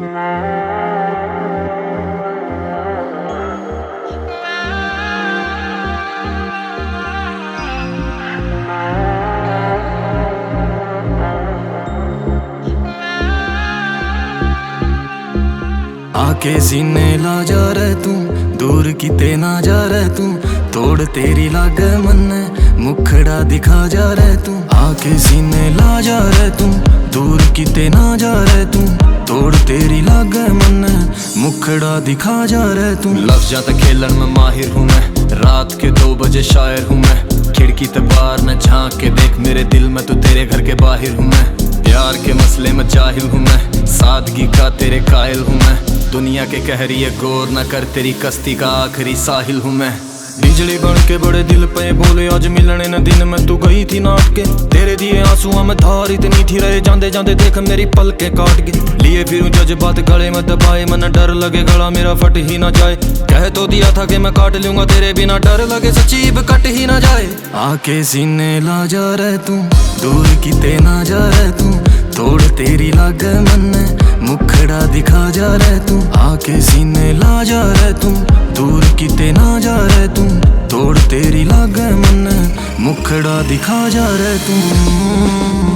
आके सीने ला जा रहे तू, दूर किते ना जा रहे तू, तोड़ तेरी लागे मन्ने मुखड़ा दिखा जा रहे तू। आके सीने ला जा रहे तू, दूर किते ना जा रहे तू, तोड़ तेरी लागे मन्ने मुखड़ा दिखा जा रहे तू। लफ्ज़ जाता खेलन में माहिर हूँ मैं, रात के 2 बजे शायर हूँ मैं। खिड़की ते बाहर न झांक के देख मेरे दिल में, तो तेरे घर के बाहर हूँ मैं। प्यार के मसले में जाहिल हूँ मैं, सादगी का तेरे कायल हूँ मैं। दुनिया के कहरिए गौर न कर, तेरी कश्ती का आखिरी साहिल हूँ मैं। बिजली बन के बड़े दिल पे बोले, आज मिलने न दिन में तू गई थी नाट के। तेरे दिए आंसुओं में धार इतनी थी, रहे जांदे जांदे देख मेरी पलकें काट के। लिए फिर जज्बात गले में दबाए, मन डर लगे गला मेरा फट ही ना जाए। कह तो दिया था कि मैं काट लूंगा तेरे बिना, डर लगे सच्ची कट ही ना जाए। आके सीने ला जा रहे तू, दूर किते ना जा रहे तू, तोड़ तेरी लागे मन्ने मुखड़ा दिखा जा रहे तू। आके सीने ला जा रहे तू, दूर किते ना जा रहे तू, तोड़ तेरी लागे मन्ने मुखड़ा दिखा जा रहे तू।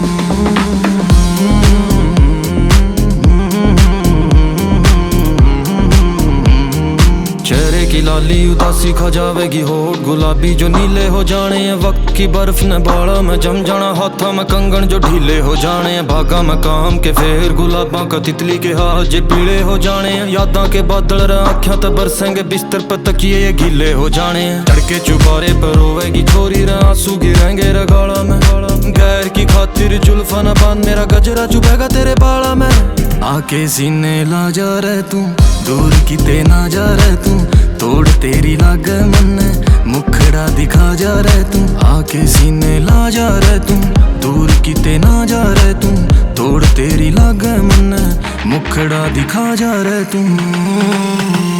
चेहरे की लाली उदासी खा जावेगी, होठ गुलाबी जो नीले हो जाने हैं। वक्त की बर्फ ने बाड़ा में जम जाना, हाथों में कंगन जो ढीले हो जाने हैं। भागा में काम के फेर गुलाबा का तितली के हाथ जे पीले हो जाने हैं। यादां के बादल रहा आँखों ते बरसेंगे, बिस्तर पर तकिए ये गीले हो जाने हैं। चढ़के चुबारे पर रोवेगी छोरी रहा, आंसू गिरेंगे रगाड़ा में। गैर की खातिर जुल्फा न बांध, मेरा गजरा चुभेगा तेरे बाड़ा में। आके सीने ला जा रहे तू, दूर किते ना जा रहे तू, तोड़ तेरी लागे मन्ने मुखड़ा दिखा जा रहे तू। आके सीने ला जा रहे तू, दूर किते ना जा रहे तू, तोड़ तेरी लागे मन्ने मुखड़ा दिखा जा रहे तू।